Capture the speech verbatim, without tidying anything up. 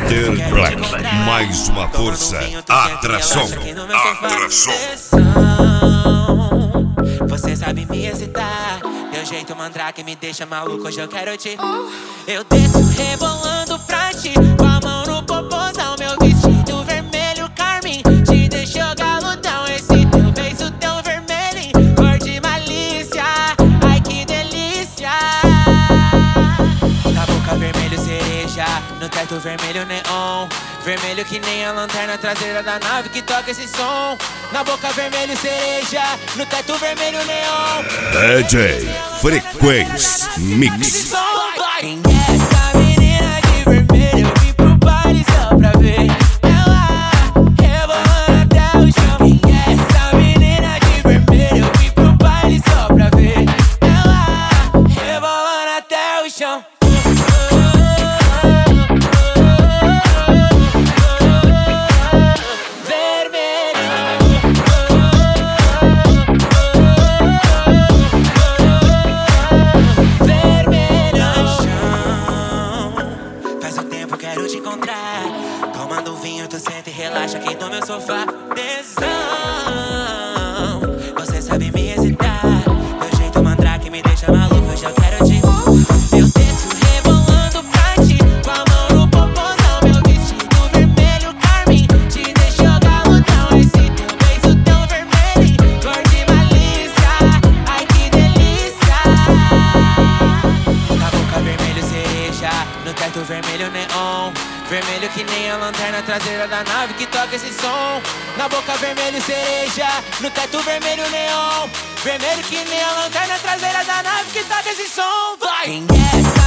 mister Black, mais uma força, atração, atração. Você sabe me excitar, teu jeito mandrake me deixa maluco, hoje eu quero te. Eu desço rebolando pra ti, com a mão no popozão, meu vestido vermelho carmim te deixou galudão, esse teu beijo tão vermelho, cor de malícia, ai que delícia. Na boca vermelho cereja, no teto vermelho neon, vermelho que nem a lanterna traseira da nave que toca esse som. Na boca vermelho cereja, no teto vermelho neon. D J Frequência Mix. Quem é essa menina de vermelho? Eu vim pro baile só pra ver ela rebolando até o chão. Quem é essa menina de vermelho? Eu vim pro baile só pra ver ela rebolando até o chão. Tomando vinho, tu senta e relaxa aqui no meu sofá. Tesão, você sabe me excitar, meu jeito mandrake me deixa maluco, hoje eu quero te. Eu desço rebolando pra ti, com a mão no popozão, meu vestido vermelho carmim te deixou galudão, esse teu beijo tão vermelho, cor de malícia, ai que delícia. Na boca vermelho cereja, no teto vermelho neon, vermelho que nem a lanterna traseira da nave que toca esse som. Na boca vermelho cereja, no teto vermelho neon, vermelho que nem a lanterna traseira da nave que toca esse som. Vai! Quem é essa